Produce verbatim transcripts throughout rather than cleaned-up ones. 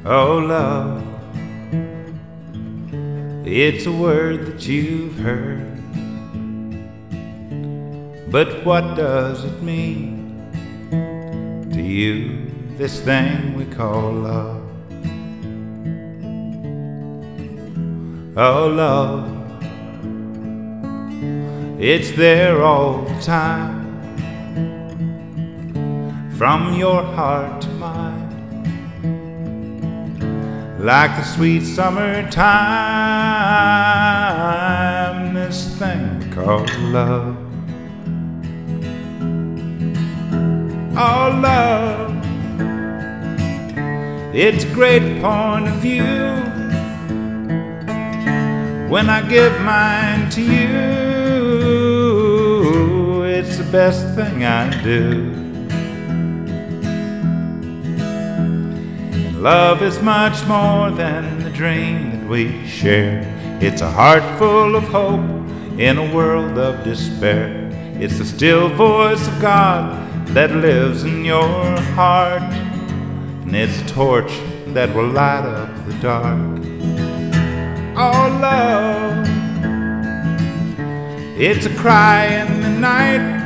Oh, love, it's a word that you've heard, but what does it mean to you, this thing we call love? Oh, love, it's there all the time, from your heart to mine, like the sweet summertime, this thing we call love. Oh, love, it's a great point of view when I give mine to you. It's the best thing I do. Love is much more than the dream that we share. It's a heart full of hope in a world of despair. It's the still voice of God that lives in your heart, and it's a torch that will light up the dark. Oh, love, it's a cry in the night.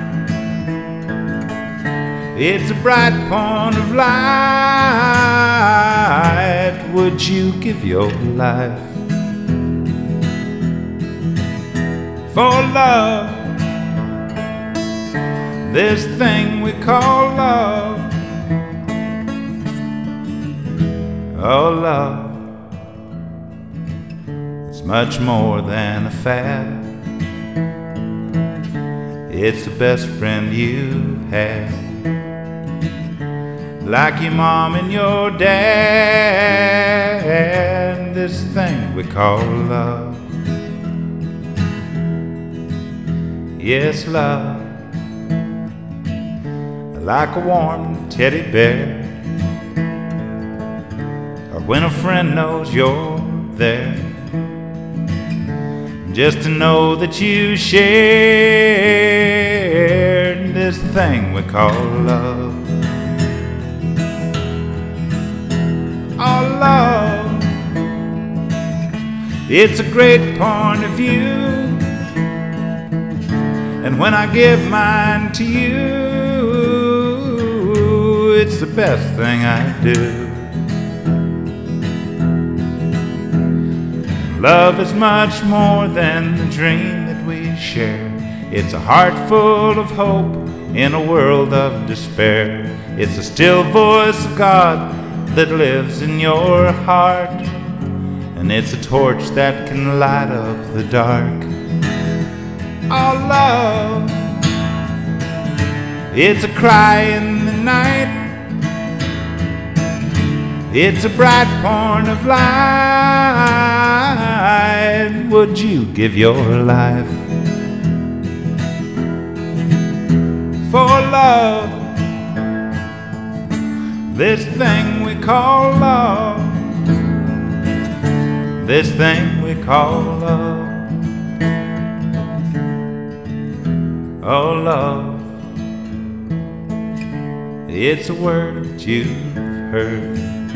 It's a bright point of light. Would you give your life for love, this thing we call love? Oh, love, it's much more than a fad. It's the best friend you've had, like your mom and your dad, this thing we call love. Yes, love, like a warm teddy bear, or when a friend knows you're there, just to know that you shared this thing we call love. Oh, love, it's a great point of view, and when I give mine to you, it's the best thing I do. Love is much more than the dream that we share. It's a heart full of hope in a world of despair. It's the still voice of God that lives in your heart, and it's a torch that can light up the dark. Oh, love, it's a cry in the night. It's a bright point of light. Would you give your life for love, this thing we call love, this thing we call love? Oh, love, it's a word that you've heard,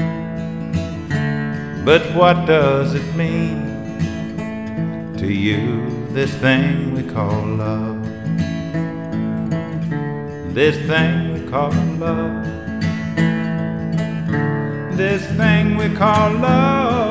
but what does it mean to you, this thing we call love? This thing we call love, this thing we call love.